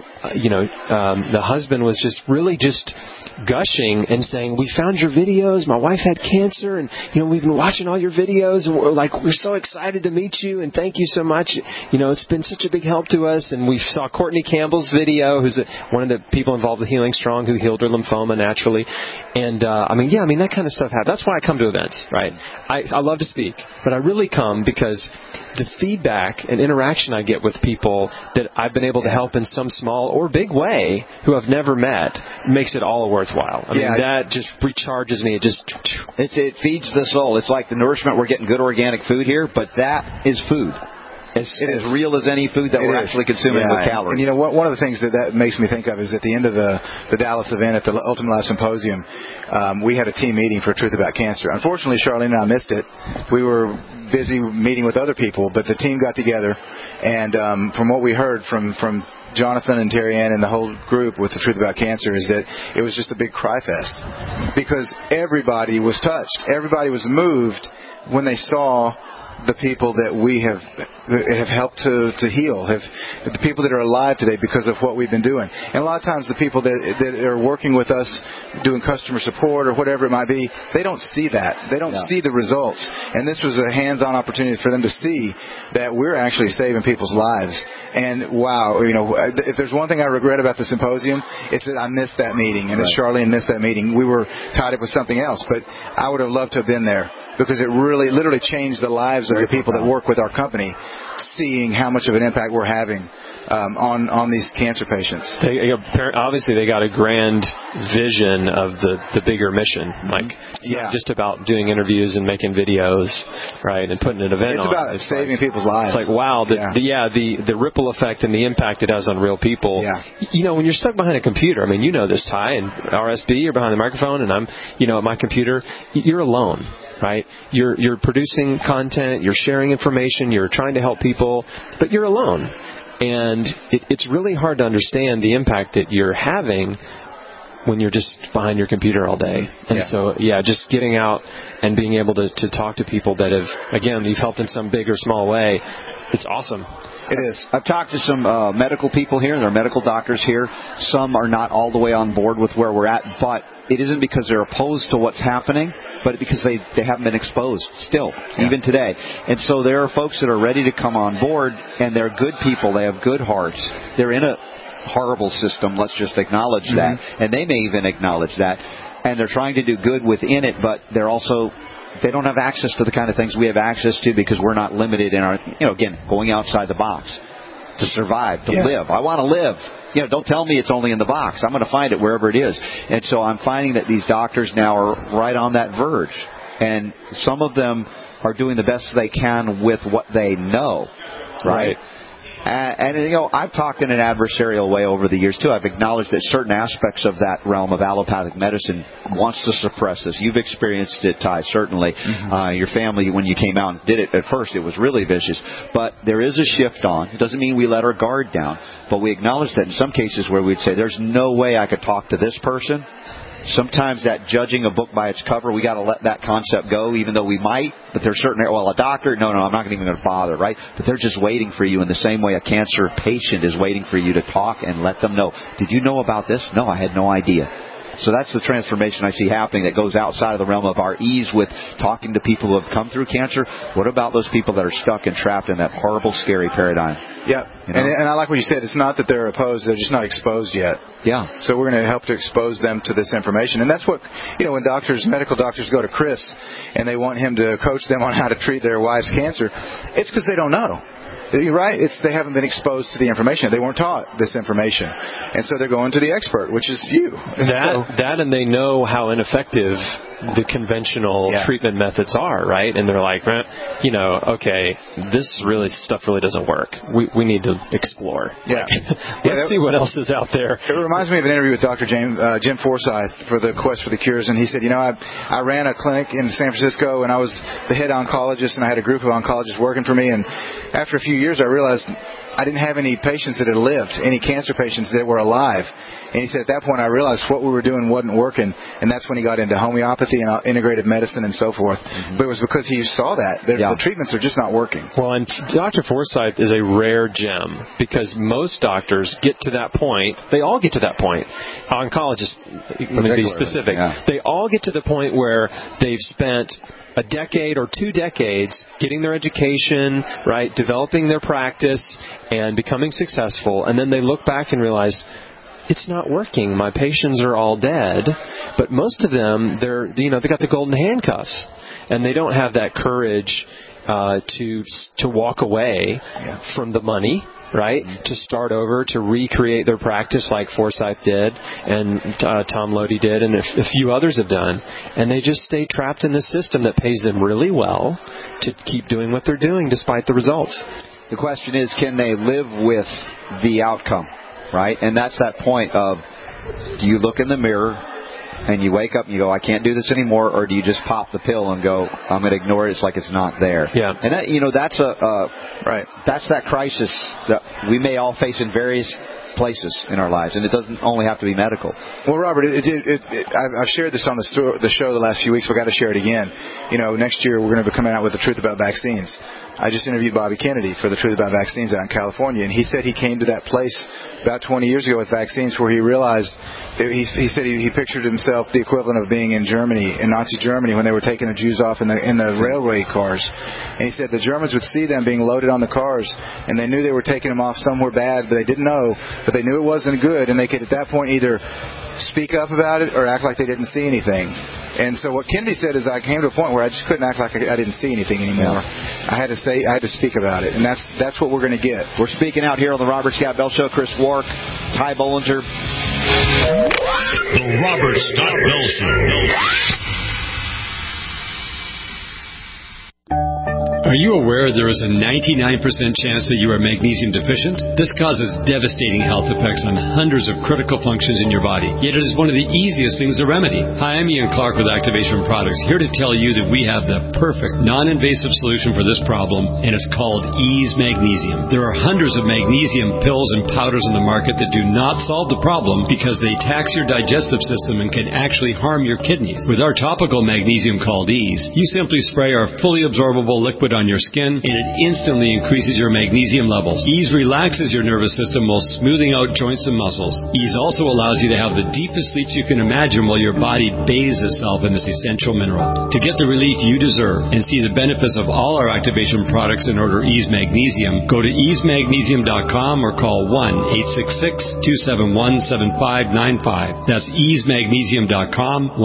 the husband was just really just gushing and saying, we found your videos. My wife had cancer, and, we've been watching all your videos, and we're so excited to meet you, and thank you so much. It's been such a big help to us. And we saw Courtney Campbell's video, who's one of the people involved with Healing Strong, who healed her lymphoma naturally. And, that kind of stuff happens. That's why I come to events, right? I love to speak, but I really come because the feedback and interaction I get with people that I've been able to help in some small or big way who I've never met makes it all worthwhile. I mean, that just recharges me. It feeds the soul. It's like the nourishment. We're getting good organic food here, but that is food. It's as real as any food that we're actually consuming with calories. And one of the things that makes me think of is at the end of the Dallas event at the Ultimate Life Symposium, we had a team meeting for Truth About Cancer. Unfortunately, Charlene and I missed it. We were busy meeting with other people, but the team got together, and from what we heard from Jonathan and Terry Ann and the whole group with the Truth About Cancer is that it was just a big cry fest because everybody was touched. Everybody was moved when they saw the people that we have helped to heal, the people that are alive today because of what we've been doing. And a lot of times the people that are working with us doing customer support or whatever it might be, they don't see that. They don't see the results. And this was a hands-on opportunity for them to see that we're actually saving people's lives. And wow, if there's one thing I regret about the symposium, it's that I missed that meeting. And that Charlene missed that meeting. We were tied up with something else, but I would have loved to have been there because it really literally changed the lives of the people that work with our company, seeing how much of an impact we're having on these cancer patients. Obviously, they got a grand vision of the bigger mission. Like, it's not just about doing interviews and making videos, right, and putting an event on. It's about saving people's lives. It's like, wow, the ripple effect and the impact it has on real people. Yeah. When you're stuck behind a computer, I mean, you know this, Ty, and RSB, you're behind the microphone, and I'm, at my computer, you're alone. Right? You're producing content, you're sharing information, you're trying to help people, but you're alone. And it's really hard to understand the impact that you're having when you're just behind your computer all day. And so, just getting out and being able to talk to people that have, again, you've helped in some big or small way, it's awesome. It is. I've talked to some medical people here, and there are medical doctors here. Some are not all the way on board with where we're at, but it isn't because they're opposed to what's happening, but because they haven't been exposed still, even today. And so there are folks that are ready to come on board, and they're good people. They have good hearts. They're in a horrible system. Let's just acknowledge that. And they may even acknowledge that. And they're trying to do good within it, but they're also... they don't have access to the kind of things we have access to because we're not limited in our, again, going outside the box to survive, to live. I want to live. Don't tell me it's only in the box. I'm going to find it wherever it is. And so I'm finding that these doctors now are right on that verge. And some of them are doing the best they can with what they know, right? And I've talked in an adversarial way over the years, too. I've acknowledged that certain aspects of that realm of allopathic medicine wants to suppress this. You've experienced it, Ty, certainly. Your family, when you came out and did it, at first it was really vicious. But there is a shift on. It doesn't mean we let our guard down. But we acknowledge that in some cases where we'd say, there's no way I could talk to this person. Sometimes that judging a book by its cover, we got to let that concept go, even though we might. But there's certain, a doctor, no, I'm not even going to bother, right? But they're just waiting for you in the same way a cancer patient is waiting for you to talk and let them know. Did you know about this? No, I had no idea. So that's the transformation I see happening that goes outside of the realm of our ease with talking to people who have come through cancer. What about those people that are stuck and trapped in that horrible, scary paradigm? Yeah, and I like what you said. It's not that they're opposed; they're just not exposed yet. Yeah. So we're going to help to expose them to this information, and that's what when medical doctors go to Chris and they want him to coach them on how to treat their wife's cancer, it's because they don't know. Right? They haven't been exposed to the information. They weren't taught this information. And so they're going to the expert, which is you. And they know how ineffective the conventional treatment methods are, right? And they're like, okay, this stuff really doesn't work. We need to explore. Yeah. Let's see what else is out there. It reminds me of an interview with Dr. Jim Forsyth for the Quest for the Cures, and he said, I ran a clinic in San Francisco, and I was the head oncologist, and I had a group of oncologists working for me, and after a few years, I realized I didn't have any patients that had lived, any cancer patients that were alive. And he said at that point I realized what we were doing wasn't working, and that's when he got into homeopathy and integrative medicine and so forth. But it was because he saw that. The treatments are just not working. Well, and Dr. Forsythe is a rare gem because most doctors get to that point. They all get to that point. Oncologists, let me be specific. They all get to the point where they've spent a decade or 2 decades getting their education, right, developing their practice and becoming successful, and then they look back and realize, it's not working. My patients are all dead. But most of them, they got the golden handcuffs, and they don't have that courage to walk away from the money, right? To start over, to recreate their practice like Forsythe did, and Tom Lodi did, and a few others have done. And they just stay trapped in this system that pays them really well to keep doing what they're doing despite the results. The question is, can they live with the outcome? Right? And that's that point of, do you look in the mirror and you wake up and you go, I can't do this anymore, or do you just pop the pill and go, I'm going to ignore it, it's like it's not there. Yeah. And that, that's that's that crisis that we may all face in various places in our lives, and it doesn't only have to be medical. Well, Robert, I've shared this on the show the last few weeks. We've got to share it again. Next year we're going to be coming out with The Truth About Vaccines. I just interviewed Bobby Kennedy for The Truth About Vaccines out in California, and he said he came to that place about 20 years ago with vaccines where he realized, he said he pictured himself the equivalent of being in Germany, in Nazi Germany, when they were taking the Jews off in the railway cars. And he said the Germans would see them being loaded on the cars, and they knew they were taking them off somewhere bad, but they didn't know, but they knew it wasn't good, and they could at that point either speak up about it or act like they didn't see anything. And so what Kennedy said is, I came to a point where I just couldn't act like I didn't see anything anymore. I had to speak about it, and that's what we're going to get. We're speaking out here on the Robert Scott Bell Show. Chris Wark, Ty Bollinger. The Robert Scott Bell Show. Are you aware there is a 99% chance that you are magnesium deficient? This causes devastating health effects on hundreds of critical functions in your body, yet it is one of the easiest things to remedy. Hi, I'm Ian Clark with Activation Products, here to tell you that we have the perfect non-invasive solution for this problem, and it's called Ease Magnesium. There are hundreds of magnesium pills and powders on the market that do not solve the problem because they tax your digestive system and can actually harm your kidneys. With our topical magnesium called Ease, you simply spray our fully absorbable liquid on your skin, and it instantly increases your magnesium levels. Ease relaxes your nervous system while smoothing out joints and muscles. Ease also allows you to have the deepest sleeps you can imagine while your body bathes itself in this essential mineral. To get the relief you deserve and see the benefits of all our Activation products and order Ease Magnesium, go to easemagnesium.com or call 1-866-271-7595. That's easemagnesium.com,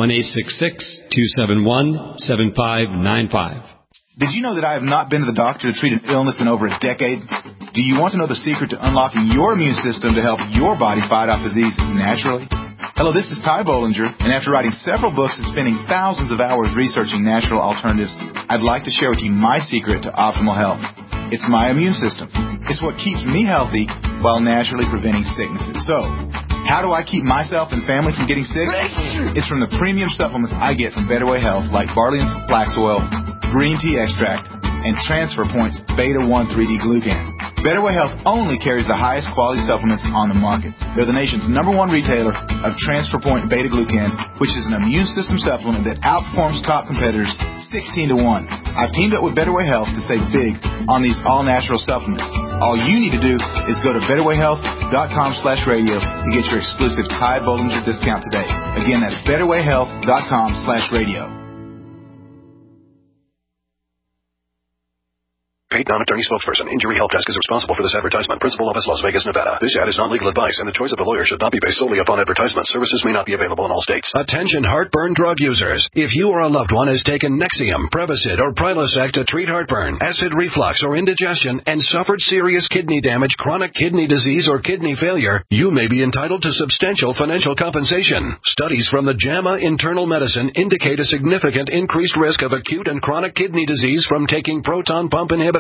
1-866-271-7595. Did you know that I have not been to the doctor to treat an illness in over a decade? Do you want to know the secret to unlocking your immune system to help your body fight off disease naturally? Hello, this is Ty Bollinger, and after writing several books and spending thousands of hours researching natural alternatives, I'd like to share with you my secret to optimal health. It's my immune system. It's what keeps me healthy while naturally preventing sicknesses. So, how do I keep myself and family from getting sick? It's from the premium supplements I get from Better Way Health, like barley and flax oil, green tea extract, and Transfer Point's Beta-1 3D Glucan. Better Way Health only carries the highest quality supplements on the market. They're the nation's #1 retailer of Transfer Point Beta Glucan, which is an immune system supplement that outperforms top competitors 16-1. I've teamed up with Better Way Health to save big on these all-natural supplements. All you need to do is go to betterwayhealth.com/radio to get your exclusive Ty Bollinger discount today. Again, that's betterwayhealth.com/radio. Paid non-attorney spokesperson. Injury Help Desk is responsible for this advertisement. Principal Office, Las Vegas, Nevada. This ad is not legal advice, and the choice of a lawyer should not be based solely upon advertisement. Services may not be available in all states. Attention heartburn drug users. If you or a loved one has taken Nexium, Prevacid, or Prilosec to treat heartburn, acid reflux, or indigestion, and suffered serious kidney damage, chronic kidney disease, or kidney failure, you may be entitled to substantial financial compensation. Studies from the JAMA Internal Medicine indicate a significant increased risk of acute and chronic kidney disease from taking proton pump inhibitors.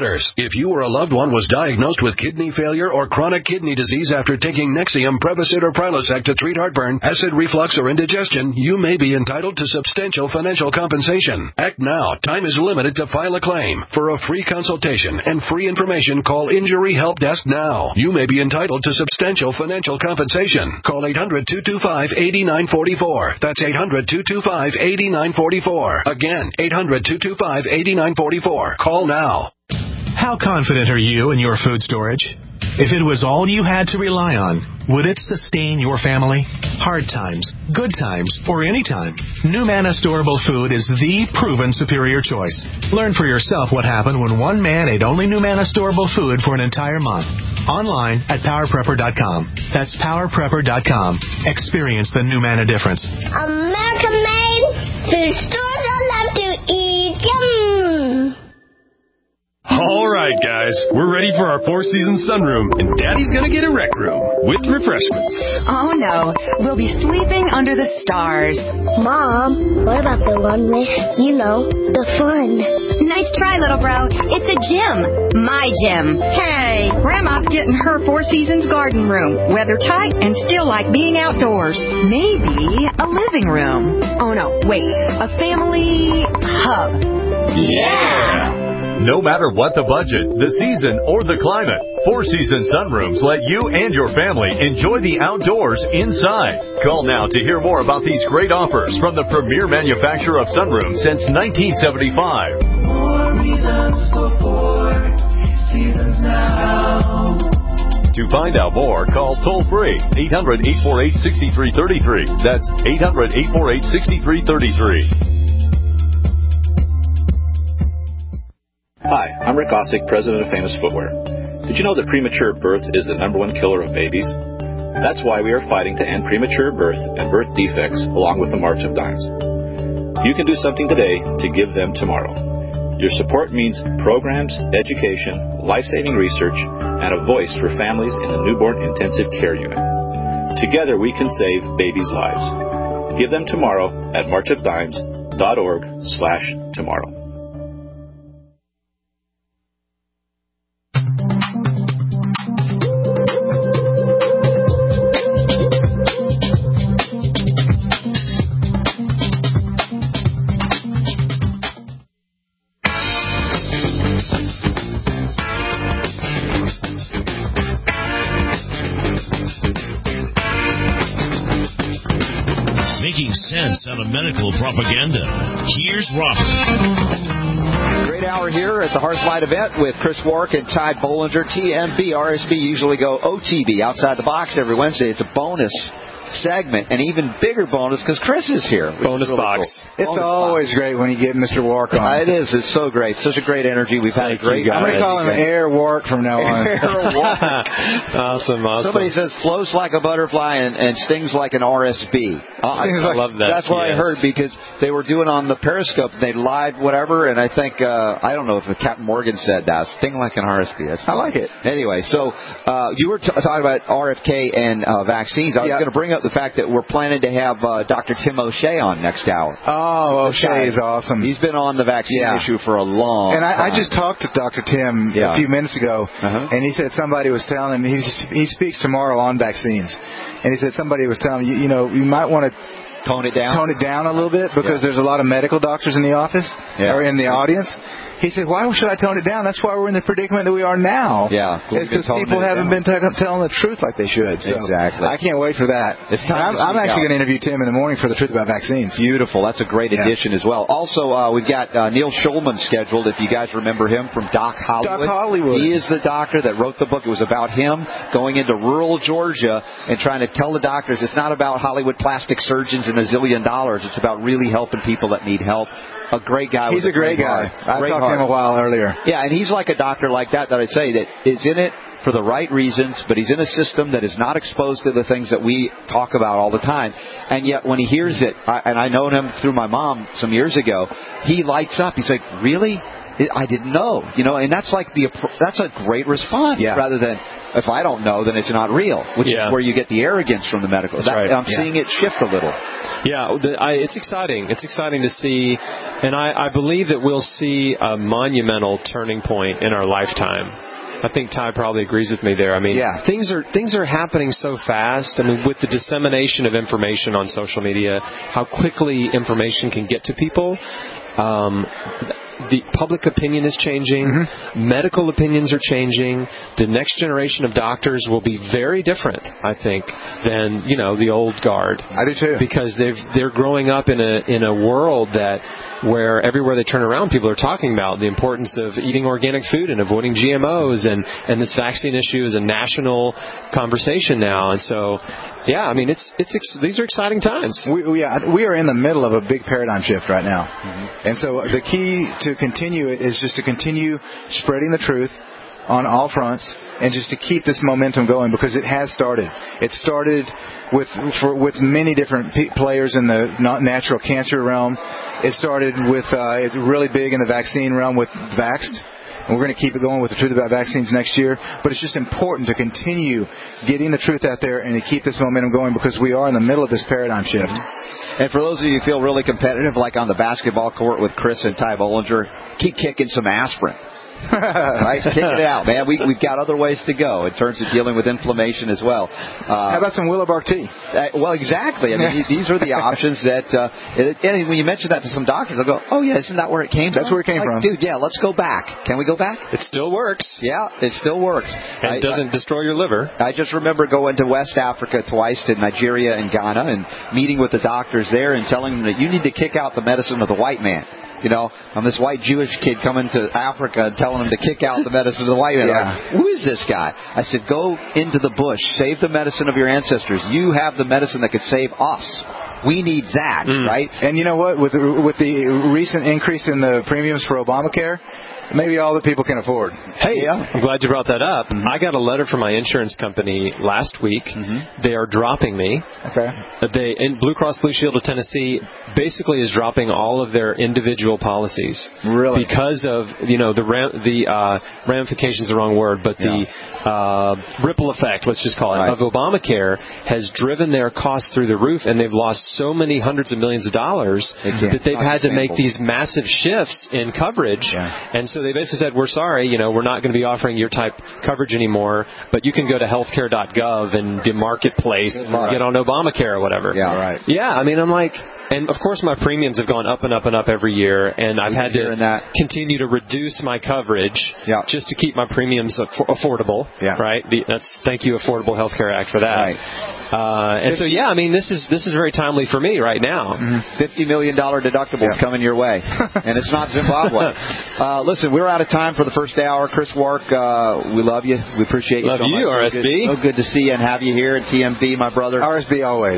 inhibitors. If you or a loved one was diagnosed with kidney failure or chronic kidney disease after taking Nexium, Prevacid, or Prilosec to treat heartburn, acid reflux, or indigestion, you may be entitled to substantial financial compensation. Act now. Time is limited to file a claim. For a free consultation and free information, call Injury Help Desk now. You may be entitled to substantial financial compensation. Call 800-225-8944. That's 800-225-8944. Again, 800-225-8944. Call now. How confident are you in your food storage? If it was all you had to rely on, would it sustain your family? Hard times, good times, or any time, NuManna Storable Food is the proven superior choice. Learn for yourself what happened when one man ate only NuManna Storable Food for an entire month. Online at PowerPrepper.com. That's PowerPrepper.com. Experience the NuManna difference. American made food stores I love to eat. Yum! All right, guys, we're ready for our Four Seasons sunroom, and Daddy's gonna get a rec room with refreshments. Oh, no. We'll be sleeping under the stars. Mom, what about the one with, the fun? Nice try, little bro. It's a gym. My gym. Hey, Grandma's getting her Four Seasons garden room. Weather tight and still like being outdoors. Maybe a living room. Oh, no, wait. A family hub. Yeah! No matter what the budget, the season, or the climate, Four Seasons sunrooms let you and your family enjoy the outdoors inside. Call now to hear more about these great offers from the premier manufacturer of sunrooms since 1975. More reasons for Four Seasons now. To find out more, call toll-free 800-848-6333. That's 800-848-6333. Hi, I'm Rick Ossick, president of Famous Footwear. Did you know that premature birth is the #1 killer of babies? That's why we are fighting to end premature birth and birth defects along with the March of Dimes. You can do something today to give them tomorrow. Your support means programs, education, life-saving research, and a voice for families in the newborn intensive care unit. Together we can save babies' lives. Give them tomorrow at marchofdimes.org/tomorrow. Sense out of medical propaganda. Here's Robert. Great hour here at the Hearthlight event with Chris Warwick and Ty Bollinger. TMB, RSB usually go OTB, outside the box, every Wednesday. It's a bonus segment, an even bigger bonus because Chris is here. Bonus really box. Cool. It's bonus always box. Great when you get Mr. Warwick on. It is. It's so great. Such a great energy. We've had a great. I'm going to call him Air Warwick from now on. Air Warwick. Awesome. Somebody says flows like a butterfly and stings like an RSB. I love that. That's what I heard because they were doing on the Periscope. They live whatever, and I think I don't know if Captain Morgan said that. Sting like an RSB. I like it. Anyway, so you were talking about RFK and vaccines. I was going to bring up the fact that we're planning to have Dr. Tim O'Shea on next hour. Oh, O'Shea is awesome. He's been on the vaccine issue for a long time. And I just talked to Dr. Tim a few minutes ago, and he said somebody was telling him, he speaks tomorrow on vaccines, and he said somebody was telling him, you might want to tone it down a little bit because there's a lot of medical doctors in the office or in the audience. He said, why should I tone it down? That's why we're in the predicament that we are now. Yeah. It's because people haven't been telling the truth like they should. So exactly. I can't wait for that. It's time I'm actually going to interview Tim in the morning for the truth about vaccines. Beautiful. That's a great addition as well. Also, we've got Neil Schulman scheduled, if you guys remember him, from Doc Hollywood. Doc Hollywood. He is the doctor that wrote the book. It was about him going into rural Georgia and trying to tell the doctors it's not about Hollywood plastic surgeons and $1 zillion. It's about really helping people that need help. A great guy. He's a great guy. I talked to him a while earlier. Yeah, and he's like a doctor like that I say that is in it for the right reasons, but he's in a system that is not exposed to the things that we talk about all the time. And yet when he hears it, and I known him through my mom some years ago, he lights up. He's like, really? I didn't know, and that's that's a great response rather than if I don't know, then it's not real, which is where you get the arrogance from the medical. I'm seeing it shift a little. Yeah, it's exciting. It's exciting to see, and I believe that we'll see a monumental turning point in our lifetime. I think Ty probably agrees with me there. I mean, things are happening so fast. I mean, with the dissemination of information on social media, how quickly information can get to people. The public opinion is changing. Mm-hmm. Medical opinions are changing. The next generation of doctors will be very different, I think, than the old guard. I do too. Because they're growing up in a world where everywhere they turn around, people are talking about the importance of eating organic food and avoiding GMOs, and this vaccine issue is a national conversation now. And so, I mean, these are exciting times. We are in the middle of a big paradigm shift right now. Mm-hmm. And so the key to continue it is just to continue spreading the truth on all fronts and just to keep this momentum going, because it has started. It started with many different players in the natural cancer realm. It started with, it's really big in the vaccine realm with Vaxxed. And we're going to keep it going with the truth about vaccines next year. But it's just important to continue getting the truth out there and to keep this momentum going, because we are in the middle of this paradigm shift. And for those of you who feel really competitive, like on the basketball court with Chris and Ty Bollinger, keep kicking some aspirin. Right? Kick it out, man. We've got other ways to go in terms of dealing with inflammation as well. How about some willow bark tea? Well, exactly. I mean, these are the options that, and when you mention that to some doctors, they'll go, oh, yeah, isn't that where it came from? That's where it came from. Dude, let's go back. Can we go back? It still works. Yeah, it still works. And it doesn't destroy your liver. I just remember going to West Africa twice, to Nigeria and Ghana, and meeting with the doctors there and telling them that you need to kick out the medicine of the white man. I'm this white Jewish kid coming to Africa and telling him to kick out the medicine of the white man. Like, who is this guy? I said, go into the bush. Save the medicine of your ancestors. You have the medicine that could save us. We need that, right? And you know what? With the recent increase in the premiums for Obamacare, maybe all that people can afford. Hey, I'm glad you brought that up. Mm-hmm. I got a letter from my insurance company last week. Mm-hmm. They are dropping me. Okay. Blue Cross Blue Shield of Tennessee basically is dropping all of their individual policies. Really? Because of the ramifications, the wrong word, but the ripple effect, let's just call it, of Obamacare has driven their costs through the roof, and they've lost so many hundreds of millions of dollars that they've had to make these massive shifts in coverage. Yeah. And so they basically said, we're sorry, we're not going to be offering your type coverage anymore, but you can go to healthcare.gov and the marketplace and get on Obamacare or whatever. Yeah, right. Yeah, I mean, I'm like... And, of course, my premiums have gone up and up and up every year, and I've had to continue to reduce my coverage just to keep my premiums affordable, right? Thank you, Affordable Health Care Act, for that. Right. And so, I mean, this is very timely for me right now. $50 million deductibles coming your way, and it's not Zimbabwe. Listen, we're out of time for the first hour. Chris Wark, we love you. We appreciate you so much. Love you, RSB. So good to see you and have you here at TMB, my brother. RSB always.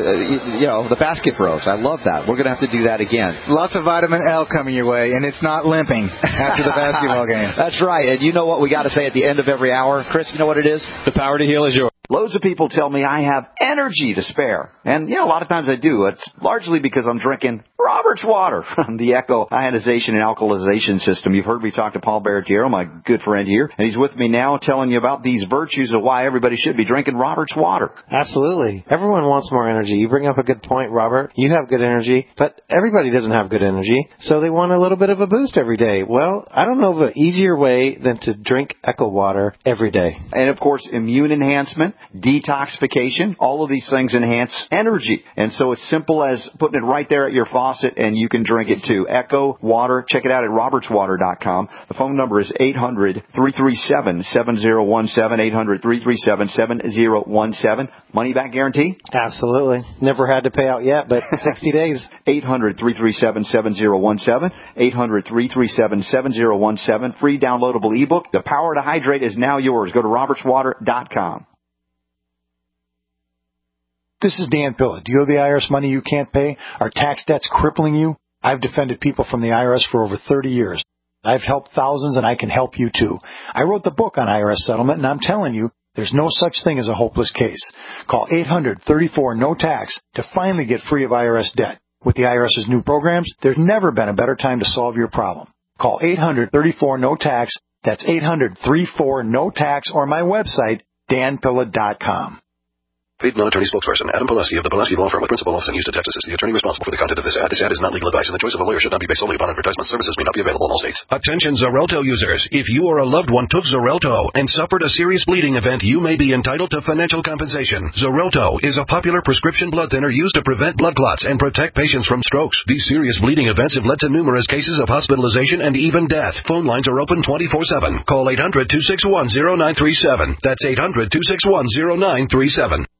The Basket Bros. I love that. We're going to have to do that again. Lots of vitamin L coming your way, and it's not limping after the basketball game. That's right. And you know what we got to say at the end of every hour? Chris, you know what it is? The power to heal is yours. Loads of people tell me I have energy to spare. And, a lot of times I do. It's largely because I'm drinking Robert's water from the Echo ionization and alkalization system. You've heard me talk to Paul Barrett-Giero, my good friend here, and he's with me now telling you about these virtues of why everybody should be drinking Robert's water. Absolutely. Everyone wants more energy. You bring up a good point, Robert. You have good energy, but everybody doesn't have good energy, so they want a little bit of a boost every day. Well, I don't know of an easier way than to drink Echo water every day. And, of course, immune enhancement, detoxification, all of these things enhance energy. And so it's simple as putting it right there at your faucet, and you can drink it too. Echo Water. Check it out at robertswater.com. The phone number is 800-337-7017, 800-337-7017. Money back guarantee? Absolutely. Never had to pay out yet, but 60 days. 800-337-7017, 800-337-7017. Free downloadable ebook. The Power to Hydrate is now yours. Go to robertswater.com. This is Dan Pilla. Do you owe the IRS money you can't pay? Are tax debts crippling you? I've defended people from the IRS for over 30 years. I've helped thousands, and I can help you too. I wrote the book on IRS settlement, and I'm telling you, there's no such thing as a hopeless case. Call 800-34-NO-TAX to finally get free of IRS debt. With the IRS's new programs, there's never been a better time to solve your problem. Call 800-34-NO-TAX. That's 800-34-NO-TAX, or my website, danpilla.com. Paid non-attorney spokesperson Adam Pulaski of the Pulaski Law Firm with principal office in Houston, Texas is the attorney responsible for the content of this ad. This ad is not legal advice, and the choice of a lawyer should not be based solely upon advertisement. Services may not be available in all states. Attention Xarelto users. If you or a loved one took Xarelto and suffered a serious bleeding event, you may be entitled to financial compensation. Xarelto is a popular prescription blood thinner used to prevent blood clots and protect patients from strokes. These serious bleeding events have led to numerous cases of hospitalization and even death. Phone lines are open 24/7. Call 800-261-0937. That's 800-261-0937.